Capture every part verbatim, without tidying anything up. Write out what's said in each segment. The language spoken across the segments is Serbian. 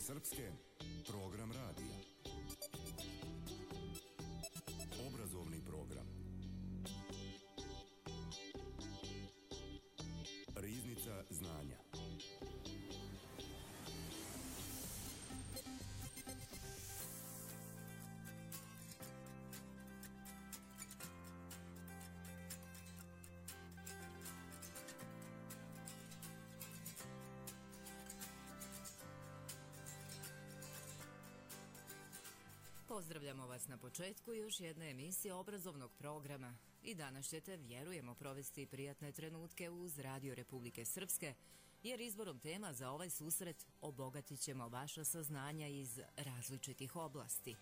Srpske, program radija. Obrazovni program. Riznica znanja. Pozdravljamo vas na početku još jedne emisije obrazovnog programa i danas ćete, vjerujemo, provesti prijatne trenutke uz Radio Republike Srpske, jer izborom tema za ovaj susret obogatit ćemo vaša saznanja iz različitih oblasti.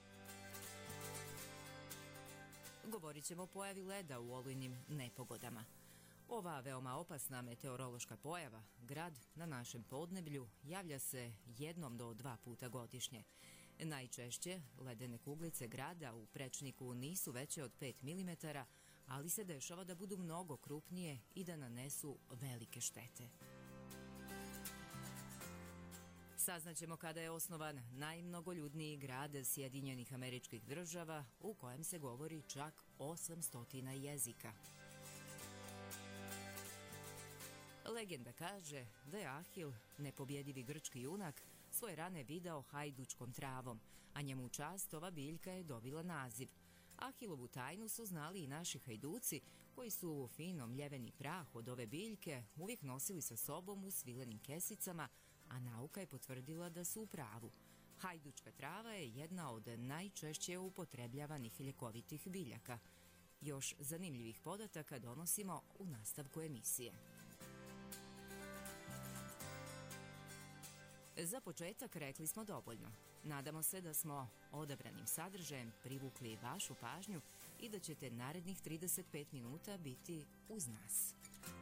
Govorit ćemo o pojavi leda u olujnim nepogodama. Ova veoma opasna meteorološka pojava, grad na našem podneblju, javlja se jednom do dva puta godišnje. Najčešće ledene kuglice grada u prečniku nisu veće od pet milimetara, ali se dešava da budu mnogo krupnije i da nanesu velike štete. Saznaćemo kada je osnovan najmnogoljudniji grad Sjedinjenih Američkih Država, u kojem se govori čak osamsto jezika. Legenda kaže da je Ahil, nepobjedivi grčki junak, svoje rane video hajdučkom travom, a njemu u čast ova biljka je dobila naziv. Ahilovu tajnu su znali i naši hajduci, koji su u fino mljeveni prah od ove biljke uvijek nosili sa sobom u svilenim kesicama, a nauka je potvrdila da su u pravu. Hajdučka trava je jedna od najčešće upotrebljavanih ljekovitih biljaka. Još zanimljivih podataka donosimo u nastavku emisije. Za početak rekli smo dovoljno. Nadamo se da smo odabranim sadržajem privukli vašu pažnju i da ćete narednih trideset pet minuta biti uz nas.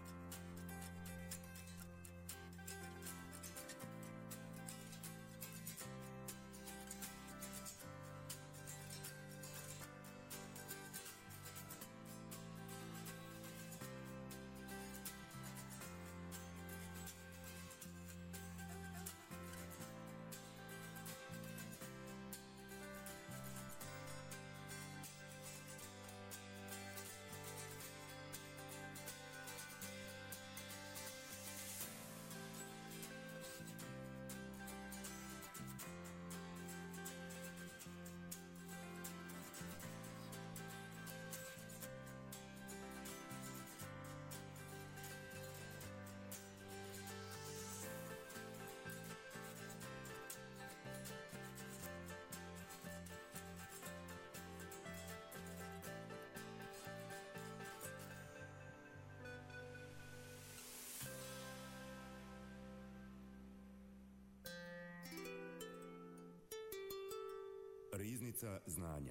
Riznica znanja.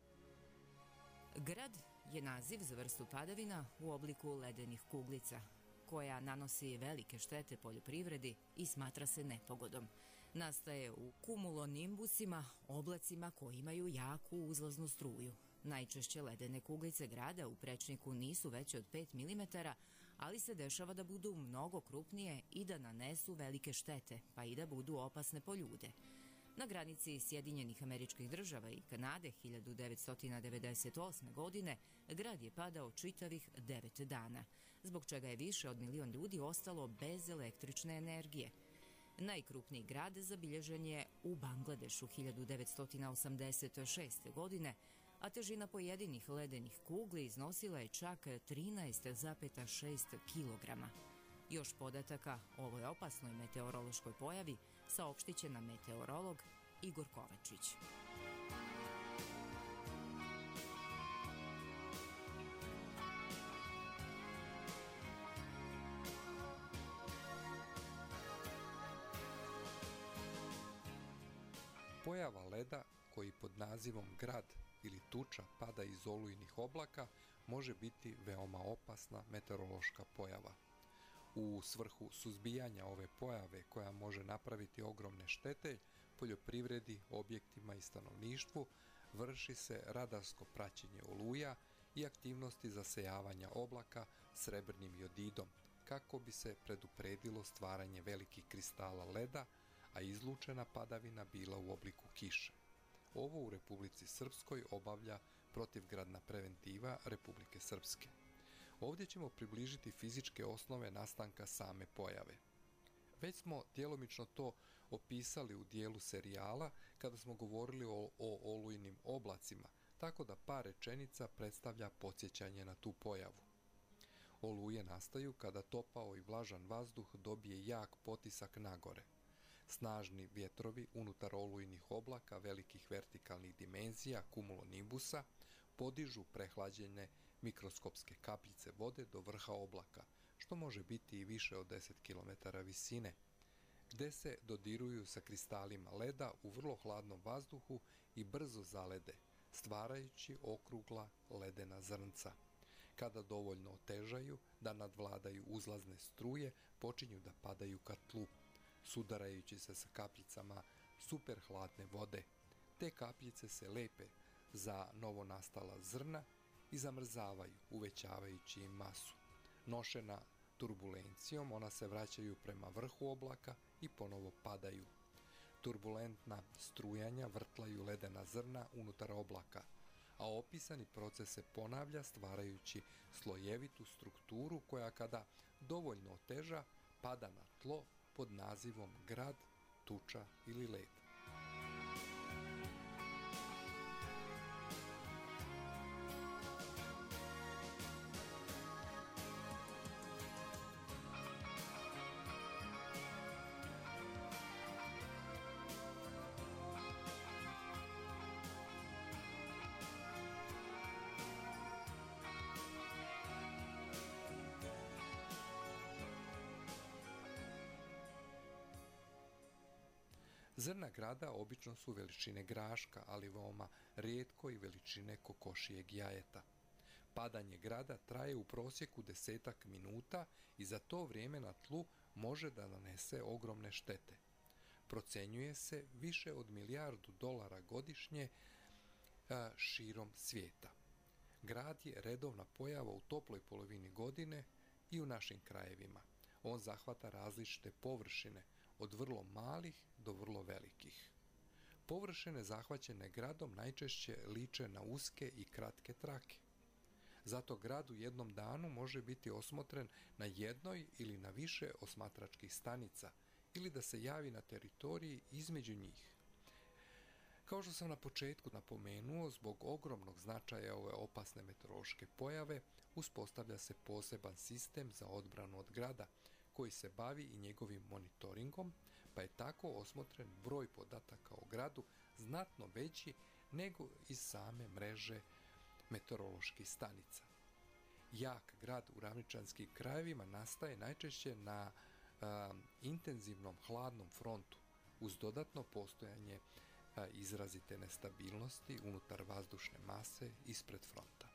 Grad je naziv za vrstu padavina u obliku ledenih kuglica, koja nanosi velike štete poljoprivredi i smatra se nepogodom. Nastaje u kumulonimbusima, oblacima koji imaju jaku uzlaznu struju. Najčešće ledene kuglice grada u prečniku nisu veće od pet milimetara, ali se dešava da budu mnogo krupnije i da nanesu velike štete, pa i da budu opasne po ljude. Na granici Sjedinjenih Američkih Država i Kanade hiljadu devetsto devedeset osme. godine grad je padao čitavih devet dana, zbog čega je više od milion ljudi ostalo bez električne energije. Najkrupniji grad zabilježen je u Bangladešu hiljadu devetsto osamdeset šeste. godine, a težina pojedinih ledenih kugli iznosila je čak trinaest zarez šest kilograma. Još podataka o ovoj opasnoj meteorološkoj pojavi saopštit će nam meteorolog Igor Kovačić. Pojava leda, koji pod nazivom grad ili tuča pada iz olujnih oblaka, može biti veoma opasna meteorološka pojava. U svrhu suzbijanja ove pojave, koja može napraviti ogromne štete poljoprivredi, objektima i stanovništvu, vrši se radarsko praćenje oluja i aktivnosti zasejavanja oblaka srebrnim jodidom, kako bi se predupredilo stvaranje velikih kristala leda, a izlučena padavina bila u obliku kiše. Ovo u Republici Srpskoj obavlja protivgradna preventiva Republike Srpske. Ovdje ćemo približiti fizičke osnove nastanka same pojave. Već smo djelomično to opisali u dijelu serijala kada smo govorili o, o olujnim oblacima, tako da par rečenica predstavlja podsjećanje na tu pojavu. Oluje nastaju kada topao i vlažan vazduh dobije jak potisak nagore. Snažni vjetrovi unutar olujnih oblaka velikih vertikalnih dimenzija kumulonimbusa podižu prehlađene mikroskopske kapljice vode do vrha oblaka, što može biti i više od deset kilometara visine, gde se dodiruju sa kristalima leda u vrlo hladnom vazduhu i brzo zalede, stvarajući okrugla ledena zrnca. Kada dovoljno otežaju da nadvladaju uzlazne struje, počinju da padaju ka tlu, sudarajući se sa kapljicama superhladne vode. Te kapljice se lepe za novonastala zrna i zamrzavaju, uvećavajući im masu. Nošena turbulencijom, ona se vraćaju prema vrhu oblaka i ponovo padaju. Turbulentna strujanja vrtlaju ledena zrna unutar oblaka, a opisani proces se ponavlja stvarajući slojevitu strukturu koja kada dovoljno oteža pada na tlo pod nazivom grad, tuča ili led. Zrna grada obično su veličine graška, ali veoma rijetko i veličine kokošijeg jajeta. Padanje grada traje u prosjeku desetak minuta i za to vrijeme na tlu može da nanese ogromne štete. Procenjuje se više od milijardu dolara godišnje a, širom svijeta. Grad je redovna pojava u toploj polovini godine i u našim krajevima. On zahvata različite površine, od vrlo malih do vrlo velikih. Površine zahvaćene gradom najčešće liče na uske i kratke trake. Zato grad u jednom danu može biti osmotren na jednoj ili na više osmatračkih stanica ili da se javi na teritoriji između njih. Kao što sam na početku napomenuo, zbog ogromnog značaja ove opasne meteorološke pojave uspostavlja se poseban sistem za odbranu od grada koji se bavi i njegovim monitoringom, pa je tako osmotren broj podataka o gradu znatno veći nego iz same mreže meteoroloških stanica. Jak grad u ravničanskim krajevima nastaje najčešće na a, intenzivnom hladnom frontu uz dodatno postojanje a, izrazite nestabilnosti unutar vazdušne mase ispred fronta.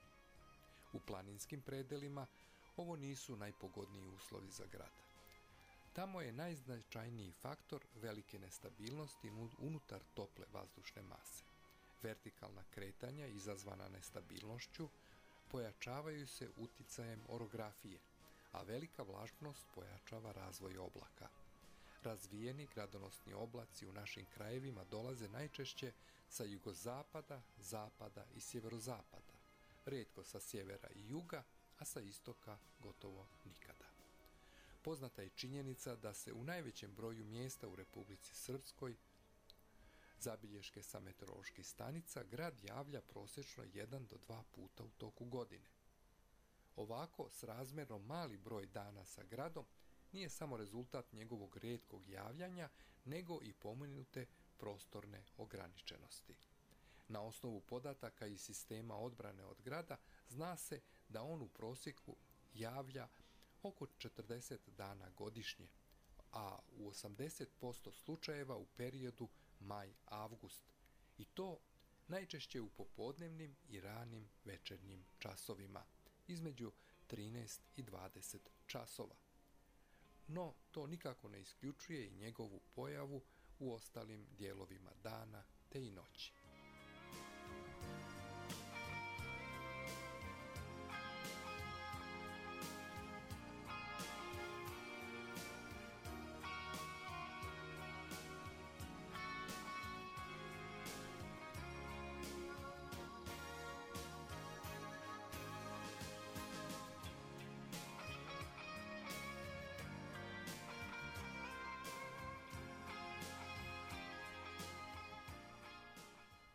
U planinskim predelima ovo nisu najpogodniji uslovi za grad. Tamo je najznačajniji faktor velike nestabilnosti unutar tople vazdušne mase. Vertikalna kretanja izazvana nestabilnošću pojačavaju se uticajem orografije, a velika vlažnost pojačava razvoj oblaka. Razvijeni gradonosni oblaci u našim krajevima dolaze najčešće sa jugozapada, zapada i sjeverozapada, rijetko sa sjevera i juga, a sa istoka gotovo nikada. Poznata je činjenica da se u najvećem broju mjesta u Republici Srpskoj zabilješke sa meteoroloških stanica grad javlja prosječno jedan do dva puta u toku godine. Ovako, srazmjerno mali broj dana sa gradom nije samo rezultat njegovog rijetkog javljanja, nego i pomenute prostorne ograničenosti. Na osnovu podataka iz sistema odbrane od grada zna se da on u prosjeku javlja oko četrdeset dana godišnje, a u osamdeset posto slučajeva u periodu maj-avgust, i to najčešće u popodnevnim i ranim večernjim časovima, između trinaest i dvadeset časova. No, to nikako ne isključuje i njegovu pojavu u ostalim dijelovima dana te i noći.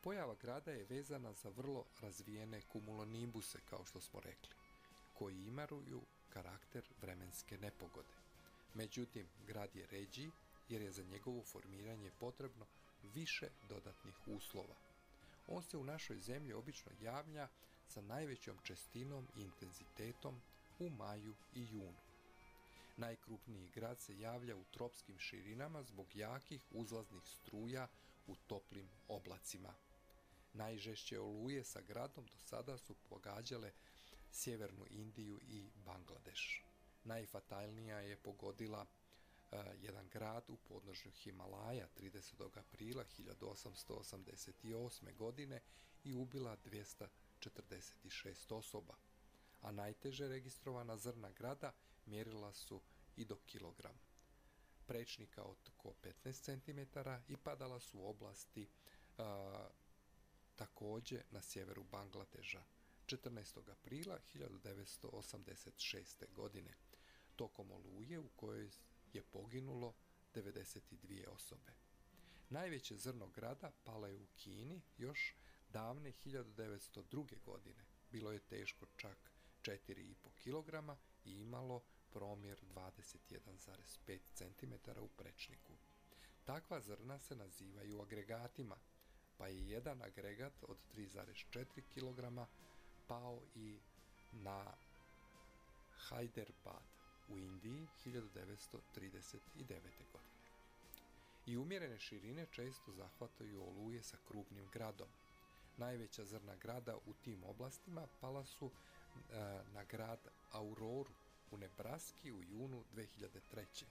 Pojava grada je vezana za vrlo razvijene kumulonimbuse, kao što smo rekli, koji imaju karakter vremenske nepogode. Međutim, grad je ređiji jer je za njegovo formiranje potrebno više dodatnih uslova. On se u našoj zemlji obično javlja sa najvećom čestinom i intenzitetom u maju i junu. Najkrupniji grad se javlja u tropskim širinama zbog jakih uzlaznih struja u toplim oblacima. Najžešće oluje sa gradom do sada su pogađale sjevernu Indiju i Bangladeš. Najfatalnija je pogodila uh, jedan grad u podnožju Himalaja tridesetog aprila hiljadu osamsto osamdeset osme. godine i ubila dvjesto četrdeset šest osoba, a najteže registrovana zrna grada mjerila su i do kilogram. Prečnika od oko petnaest centimetara i padala su u oblasti uh, također na sjeveru Bangladeža četrnaestog aprila hiljadu devetsto osamdeset šeste. godine, tokom oluje u kojoj je poginulo devedeset dvije osobe. Najveće zrno grada palo je u Kini još davne hiljadu devetsto druge. godine. Bilo je teško čak četiri i pol kilograma i imalo promjer dvadeset jedan zarez pet centimetara u prečniku. Takva zrna se nazivaju agregatima, pa je jedan agregat od tri zarez četiri kilograma pao i na Hyderabad u Indiji hiljadu devetsto trideset devete. godine. I umjerene širine često zahvataju oluje sa krupnim gradom. Najveća zrna grada u tim oblastima pala su e, na grad Auroru u Nebraski u junu dve hiljade treće.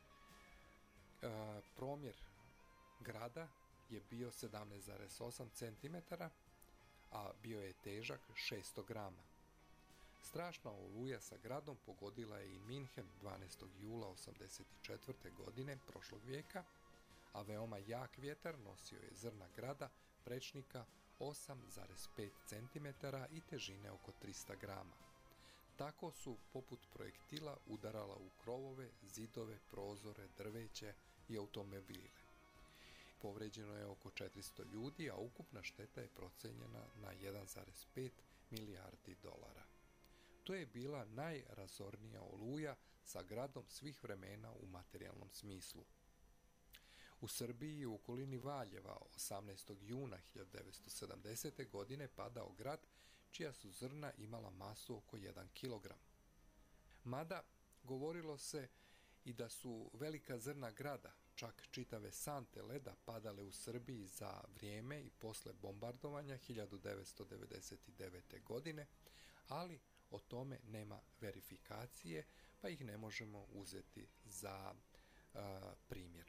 E, promjer grada je bio sedamnaest zarez osam centimetara, a bio je težak šesto grama. Strašna oluja sa gradom pogodila je i Minhen dvanaestog jula osamdeset četvrte. godine prošlog vijeka, a veoma jak vjetar nosio je zrna grada prečnika osam zarez pet centimetara i težine oko tristo grama. Tako su poput projektila udarala u krovove, zidove, prozore, drveće i automobile. Povređeno je oko četiristo ljudi, a ukupna šteta je procenjena na jedan zarez pet milijardi dolara. To je bila najrazornija oluja sa gradom svih vremena u materijalnom smislu. U Srbiji i u okolini Valjeva osamnaestog juna hiljadu devetsto sedamdesete. godine padao grad čija su zrna imala masu oko jedan kilogram. Mada govorilo se i da su velika zrna grada, čak čitave sante leda, padale u Srbiji za vrijeme i posle bombardovanja hiljadu devetsto devedeset devete. godine, ali o tome nema verifikacije, pa ih ne možemo uzeti za uh, primjer.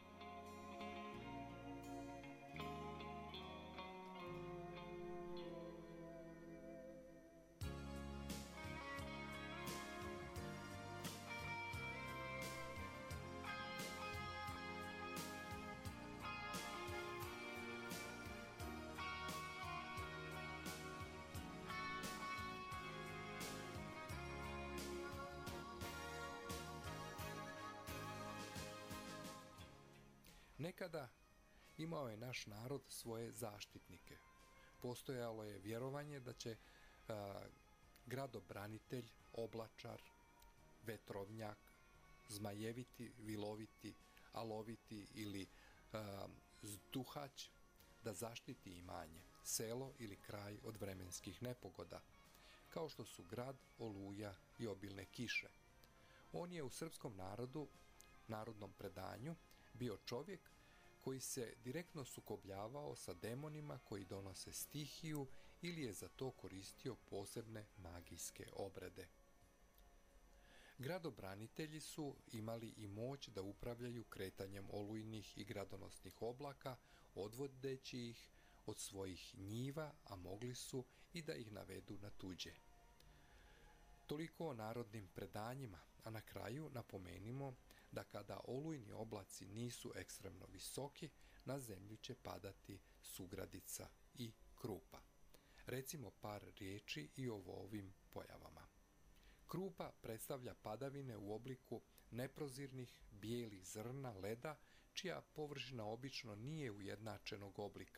Nekada imao je naš narod svoje zaštitnike. Postojalo je vjerovanje da će a, gradobranitelj, oblačar, vetrovnjak, zmajeviti, viloviti, aloviti ili a, zduhać da zaštiti imanje, selo ili kraj od vremenskih nepogoda, kao što su grad, oluja i obilne kiše. On je u srpskom narodu, narodnom predanju, bio čovjek koji se direktno sukobljavao sa demonima koji donose stihiju ili je za to koristio posebne magijske obrede. Gradobranitelji su imali i moć da upravljaju kretanjem olujnih i gradonosnih oblaka, odvodeći ih od svojih njiva, a mogli su i da ih navedu na tuđe. Toliko o narodnim predanjima, a na kraju napomenimo da kada olujni oblaci nisu ekstremno visoki, na zemlju će padati sugradica i krupa. Recimo par riječi i o ovim pojavama. Krupa predstavlja padavine u obliku neprozirnih bijelih zrna leda, čija površina obično nije ujednačenog oblika.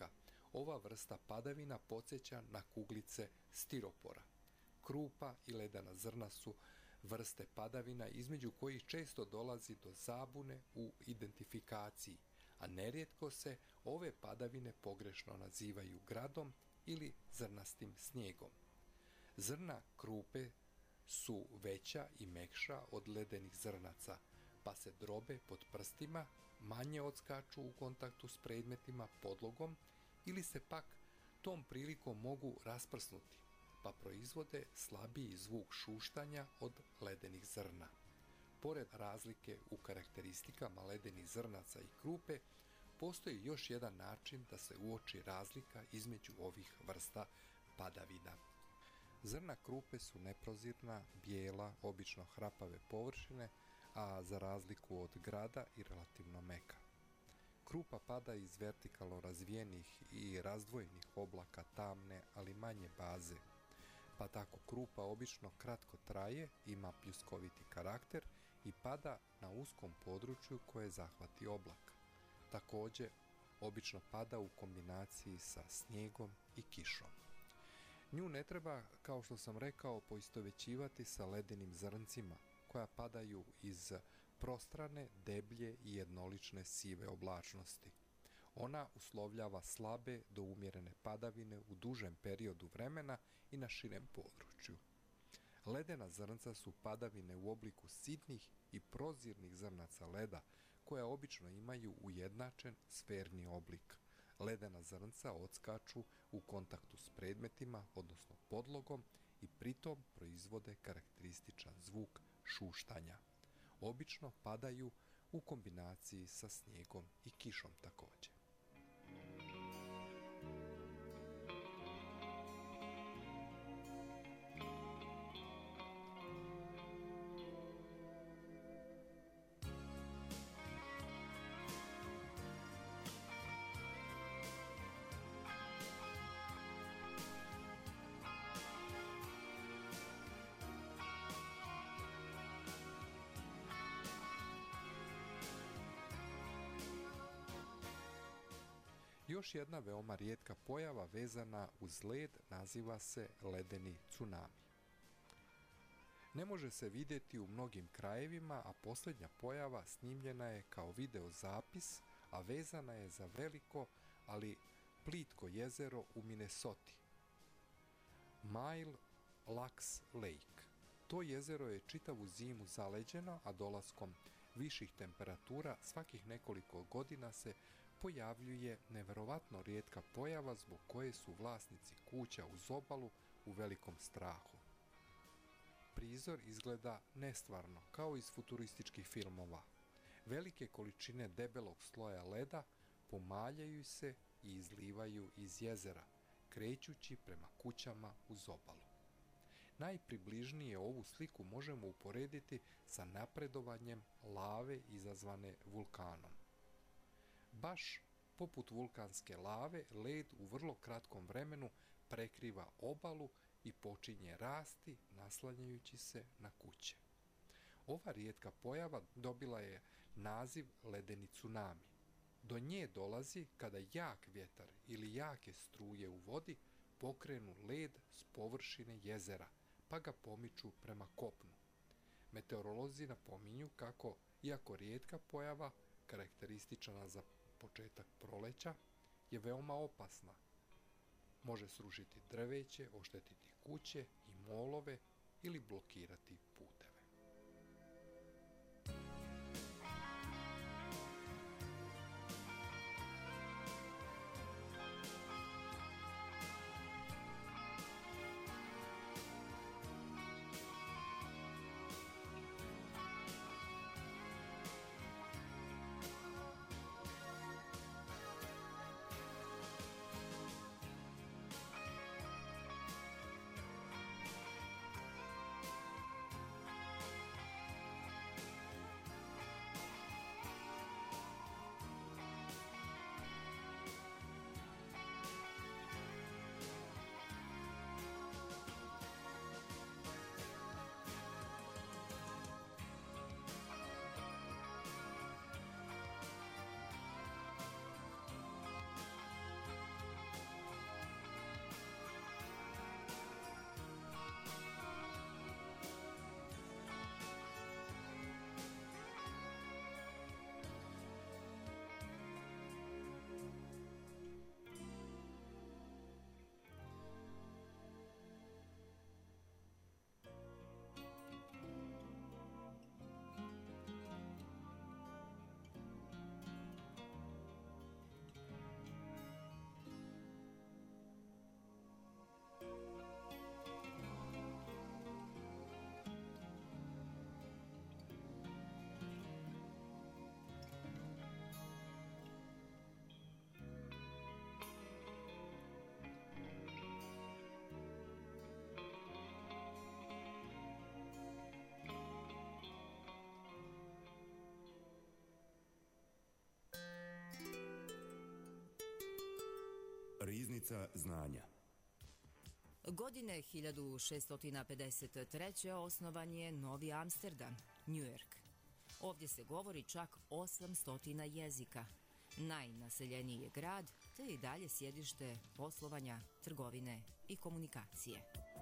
Ova vrsta padavina podsjeća na kuglice stiropora. Krupa i ledena zrna su vrste padavina između kojih često dolazi do zabune u identifikaciji, a nerijetko se ove padavine pogrešno nazivaju gradom ili zrnastim snijegom. Zrna krupe su veća i mekša od ledenih zrnaca, pa se drobe pod prstima, manje odskaču u kontaktu s predmetima, podlogom ili se pak tom prilikom mogu rasprsnuti, pa proizvode slabiji zvuk šuštanja od ledenih zrna. Pored razlike u karakteristikama ledenih zrnaca i krupe, postoji još jedan način da se uoči razlika između ovih vrsta padavina. Zrna krupe su neprozirna, bijela, obično hrapave površine, a za razliku od grada i relativno meka. Krupa pada iz vertikalno razvijenih i razdvojenih oblaka tamne, ali manje baze, pa tako krupa obično kratko traje, ima pljuskoviti karakter i pada na uskom području koje zahvati oblak. Također, obično pada u kombinaciji sa snijegom i kišom. Nju ne treba, kao što sam rekao, poistovjećivati sa ledenim zrncima, koja padaju iz prostrane, deblje i jednolične sive oblačnosti. Ona uslovljava slabe do umjerene padavine u dužem periodu vremena i na širem području. Ledena zrnca su padavine u obliku sitnih i prozirnih zrnaca leda, koja obično imaju ujednačen sferni oblik. Ledena zrnca odskaču u kontaktu s predmetima, odnosno podlogom, i pritom proizvode karakterističan zvuk šuštanja. Obično padaju u kombinaciji sa snijegom i kišom također. Još jedna veoma rijetka pojava vezana uz led naziva se ledeni tsunami. Ne može se vidjeti u mnogim krajevima, a posljednja pojava snimljena je kao video zapis, a vezana je za veliko, ali plitko jezero u Minnesoti. Mile Lacs Lake. To jezero je čitavu zimu zaleđeno, a dolaskom viših temperatura svakih nekoliko godina se pojavljuje neverovatno rijetka pojava zbog koje su vlasnici kuća uz obalu u velikom strahu. Prizor izgleda nestvarno, kao iz futurističkih filmova. Velike količine debelog sloja leda pomaljaju se i izlivaju iz jezera, krećući prema kućama uz obalu. Najpribližnije ovu sliku možemo uporediti sa napredovanjem lave izazvane vulkanom. Baš poput vulkanske lave, led u vrlo kratkom vremenu prekriva obalu i počinje rasti naslanjajući se na kuće. Ova rijetka pojava dobila je naziv ledeni tsunami. Do nje dolazi kada jak vjetar ili jake struje u vodi pokrenu led s površine jezera, pa ga pomiču prema kopnu. Meteorolozi napominju kako, iako rijetka pojava, karakteristična za početak proleća, je veoma opasna. Može srušiti drveće, oštetiti kuće i molove ili blokirati puteve. Riznica znanja. Godine hiljadu šeststo pedeset treće. osnovan je Novi Amsterdam, New York. Ovdje se govori čak osamsto jezika. Najnaseljeniji je grad, te i dalje sjedište poslovanja, trgovine i komunikacije.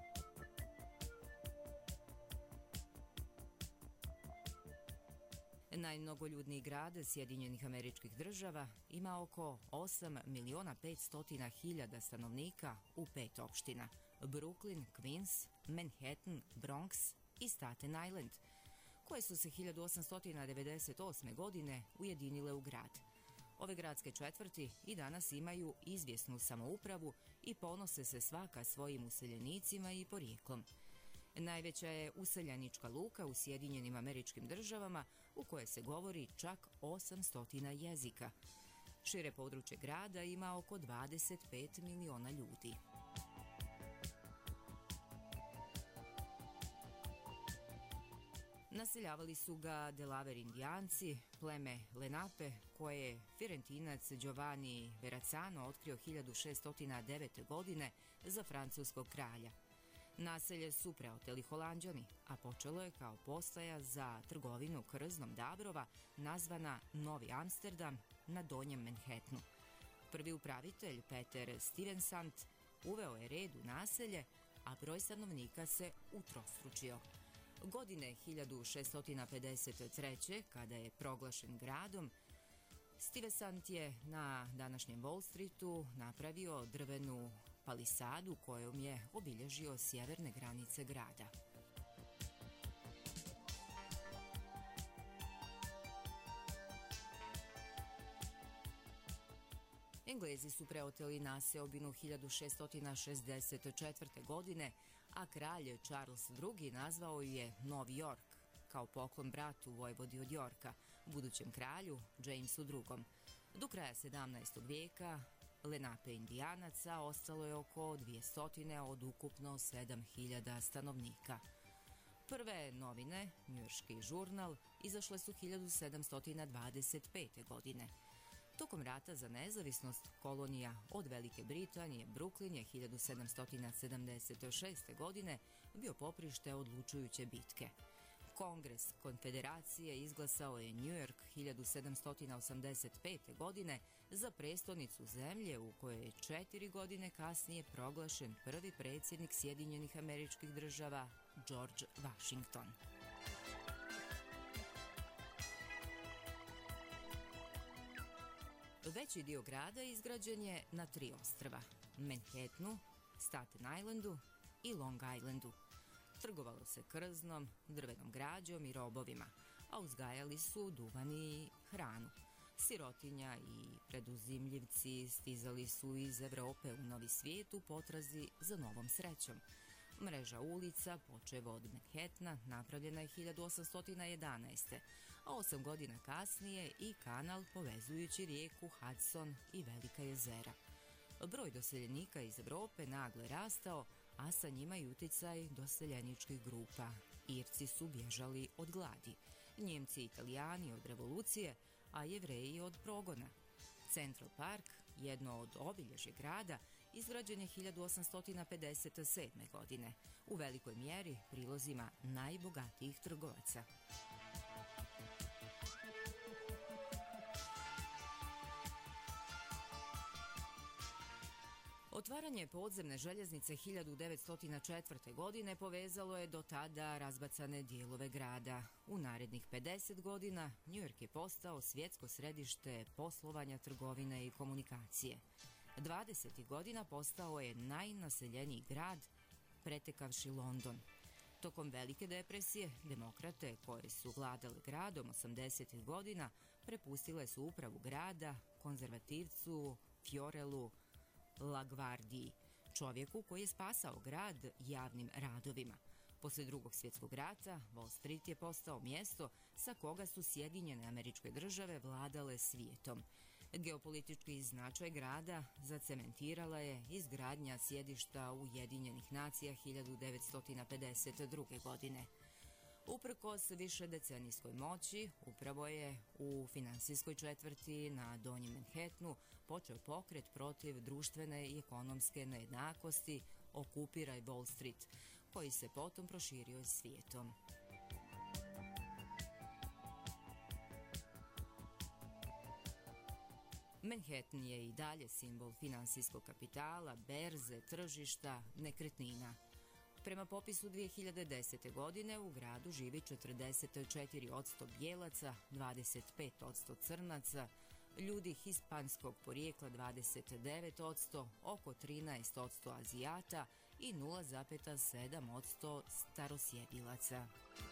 Najmnogoljudniji grad Sjedinjenih Američkih Država ima oko osam miliona petsto hiljada stanovnika u pet opština: Brooklyn, Queens, Manhattan, Bronx i Staten Island, koje su se hiljadu osamsto devedeset osme. godine ujedinile u grad. Ove gradske četvrti i danas imaju izvjesnu samoupravu i ponose se svaka svojim useljenicima i porijeklom. Najveća je useljenička luka u Sjedinjenim Američkim Državama, u kojoj se govori čak osamsto jezika. Šire područje grada ima oko dvadeset pet miliona ljudi. Naseljavali su ga Delaware Indijanci, pleme Lenape, koje je Firentinac Giovanni Verrazzano otkrio hiljadu šeststo devete. godine za francuskog kralja. Naselje su preoteli Holanđani, a počelo je kao postaja za trgovinu krznom Dabrova, nazvana Novi Amsterdam, na Donjem Manhattanu. Prvi upravitelj, Peter Stuyvesant, uveo je red u naselje, a broj stanovnika se utrostručio. Godine hiljadu šeststo pedeset treće. kada je proglašen gradom, Stuyvesant je na današnjem Wall Streetu napravio drvenu palisadu kojom je obilježio sjeverne granice grada. Englezi su preoteli naseobinu hiljadu šeststo šezdeset četvrte. godine, a kralj Charles drugi. nazvao je Novi York, kao poklon bratu vojvodi od Yorka, budućem kralju Jamesu drugom. Do kraja sedamnaestog vijeka Lenape Indijanaca ostalo je oko dvjesto od ukupno sedam hiljada stanovnika. Prve novine, Njujorški žurnal, izašle su hiljadu sedamsto dvadeset pete. godine. Tokom rata za nezavisnost kolonija od Velike Britanije, Brooklyn je hiljadu sedamsto sedamdeset šeste. godine bio poprište odlučujuće bitke. Kongres Konfederacije izglasao je New York hiljadu sedamsto osamdeset pete. godine za prestonicu zemlje, u kojoj je četiri godine kasnije proglašen prvi predsjednik Sjedinjenih Američkih Država, George Washington. Veći dio grada izgrađen je na tri ostrva: Manhattanu, Staten Islandu i Long Islandu. Trgovalo se krznom, drvenom građom i robovima, a uzgajali su duvan i hranu. Sirotinja i preduzimljivci stizali su iz Evrope u Novi svijet u potrazi za novom srećom. Mreža ulica, počev od Manhattana, napravljena je hiljadu osamsto jedanaeste. a osam godina kasnije i kanal povezujući rijeku Hudson i Velika jezera. Broj doseljenika iz Evrope naglo je rastao, a sa njima i uticaj doseljeničkih grupa. Irci su bježali od gladi, Njemci i Italijani od revolucije, a Jevreji od progona. Central Park, jedno od obilježja grada, izgrađen je hiljadu osamsto pedeset sedme. godine, u velikoj mjeri prilozima najbogatijih trgovaca. Otvaranje podzemne željeznice hiljadu devetsto četvrte. godine povezalo je do tada razbacane dijelove grada. U narednih pedeset godina New York je postao svjetsko središte poslovanja, trgovine i komunikacije. dvadesetih godina postao je najnaseljeniji grad, pretekavši London. Tokom Velike depresije, demokrate koje su vladale gradom osamdesetih godina prepustile su upravu grada konzervativcu Fiorellu LaGuardiji, čovjeku koji je spasao grad javnim radovima. Poslije Drugog svjetskog rata, Wall Street je postao mjesto sa koga su Sjedinjene Američke Države vladale svijetom. Geopolitički značaj grada zacementirala je izgradnja sjedišta Ujedinjenih nacija hiljadu devetsto pedeset druge. godine. Uprkos višedecenijskoj moći, upravo je u finansijskoj četvrti na Donjem Manhattanu počeo pokret protiv društvene i ekonomske nejednakosti Okupiraj Wall Street, koji se potom proširio i svijetom. Manhattan je i dalje simbol finansijskog kapitala, berze, tržišta, nekretnina. Prema popisu dvije hiljade desete. godine u gradu živi četrdeset četiri posto bijelaca, dvadeset pet posto crnaca, ljudi hispanskog porijekla dvadeset devet posto, oko trinaest posto Azijata i nula zarez sedam posto starosjedilaca.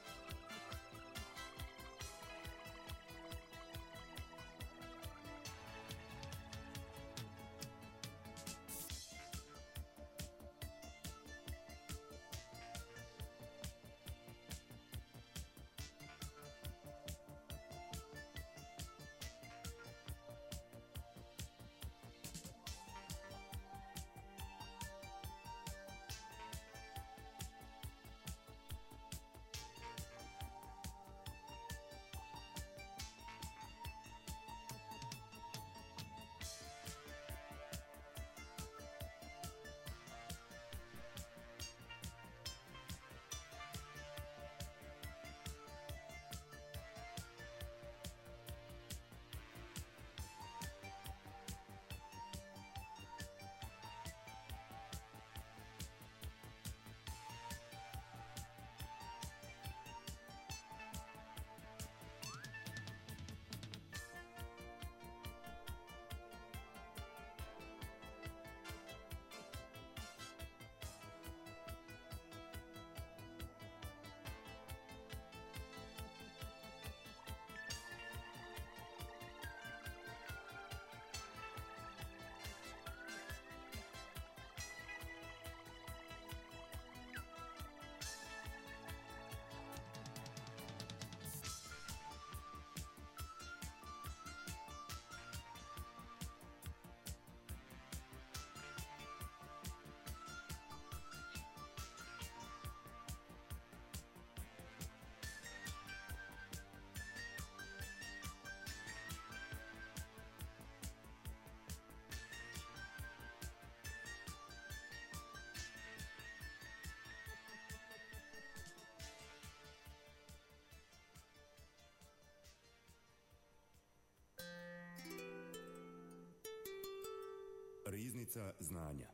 Riznica znanja.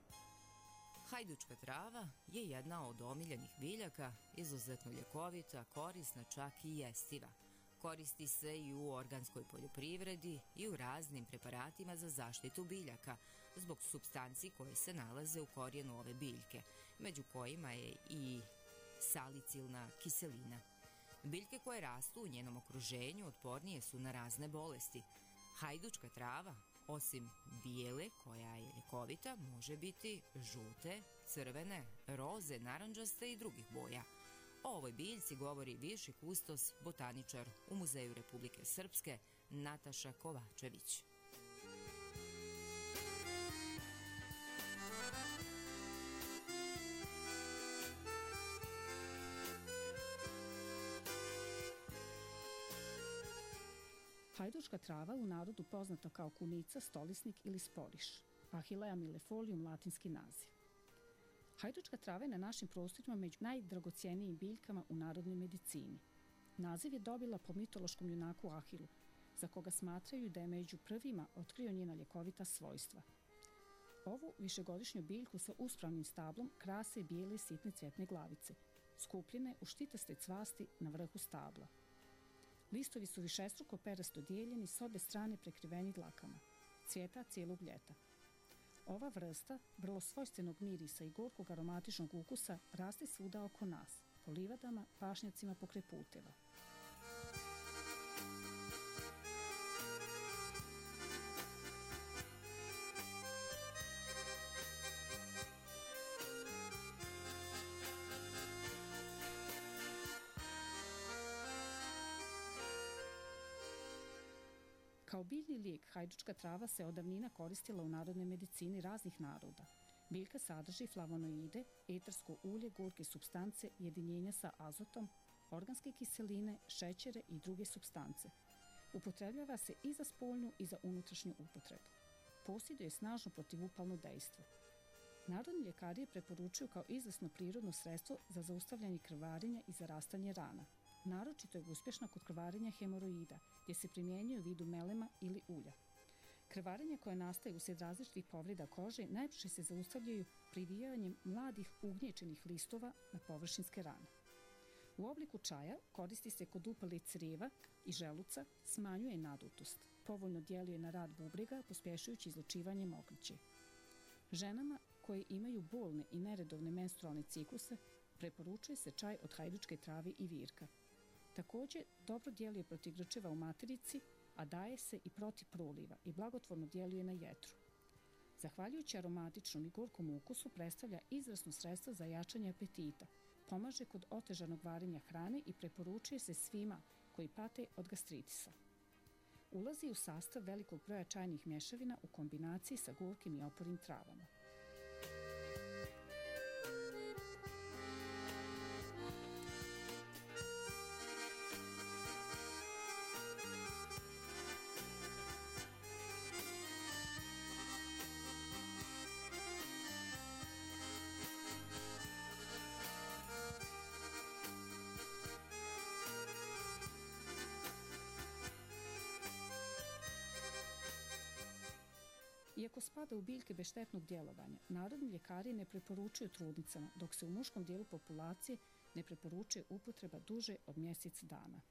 Hajdučka trava je jedna od omiljenih biljaka, izuzetno ljekovita, korisna, čak i jestiva. Koristi se i u organskoj poljoprivredi i u raznim preparatima za zaštitu biljaka, zbog supstanci koje se nalaze u korijenu ove biljke, među kojima je i salicilna kiselina. Biljke koje rastu u njenom okruženju otpornije su na razne bolesti. Hajdučka trava, osim bijele, koja je ljekovita, može biti žute, crvene, roze, narandžaste i drugih boja. O ovoj biljci govori viši kustos, botaničar u Muzeju Republike Srpske, Nataša Kovačević. Hajdučka trava, u narodu poznata kao kunica, stolisnik ili sporiš, Achillea millefolium latinski naziv. Hajdučka trava je na našim prostorima među najdragocijenijim biljkama u narodnoj medicini. Naziv je dobila po mitološkom junaku Ahilu, za koga smatraju da je među prvima otkrio njena ljekovita svojstva. Ovu višegodišnju biljku sa uspravnim stablom krase bijele sitne cvjetne glavice, skupljene u štitaste cvasti na vrhu stabla. Listovi su višestruko perasto dijeljeni, s obje strane prekriveni dlakama. Cvjeta cijelog ljeta. Ova vrsta, vrlo svojstvenog mirisa i gorkog aromatičnog ukusa, raste svuda oko nas, po livadama, pašnjacima pokraj puteva. Kao biljni lijek, hajdučka trava se od davnina koristila u narodnoj medicini raznih naroda. Biljka sadrži flavonoide, etersko ulje, gorke supstance, jedinjenja sa azotom, organske kiseline, šećere i druge supstance. Upotrebljava se i za spoljnu i za unutrašnju upotrebu. Posjeduje snažno protivupalno dejstvo. Narodni ljekari je preporučuju kao izvesno prirodno sredstvo za zaustavljanje krvarenja i zarastanje rana. Naročito je uspješna kod krvarenja hemoroida, gdje se primjenjuje u vidu melema ili ulja. Krvarenja koje nastaje uslijed različitih povreda kože najbrže se zaustavljaju privijavanjem mladih ugnječenih listova na površinske rane. U obliku čaja koristi se kod upale crijeva i želuca, smanjuje nadutost, povoljno djeluje na rad bubrega, pospješujući izlučivanje mokriće. Ženama koje imaju bolne i neredovne menstrualne cikluse preporučuje se čaj od hajdučke trave i virka. Također, dobro djeluje protiv grčeva u materici, a daje se i protiv proliva i blagotvorno djeluje na jetru. Zahvaljujući aromatičnom i gorkom ukusu predstavlja izvrsno sredstvo za jačanje apetita, pomaže kod otežanog varenja hrane i preporučuje se svima koji pate od gastritisa. Ulazi u sastav velikog broja čajnih mješavina u kombinaciji sa gorkim i oporim travama. Iako spada u biljke bez štetnog djelovanja, narodni ljekari ne preporučuju trudnicama, dok se u muškom dijelu populacije ne preporučuje upotreba duže od mjesec dana.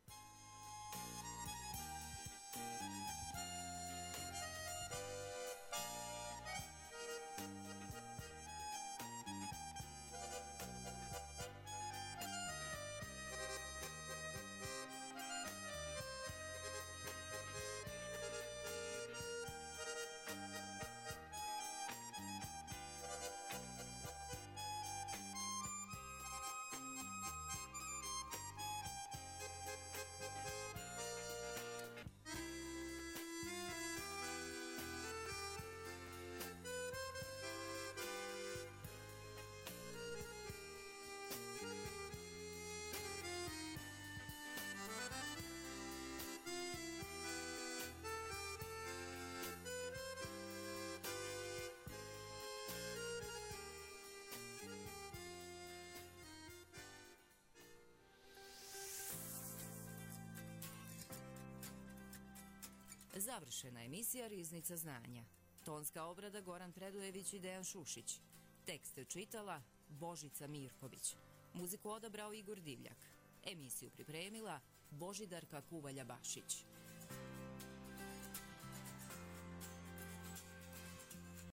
Završena emisija Riznica znanja. Tonska obrada Goran Predujević i Dejan Šušić. Tekst čitala Božica Mirković. Muziku odabrao Igor Divljak. Emisiju pripremila Božidarka Kuvalja-Bašić.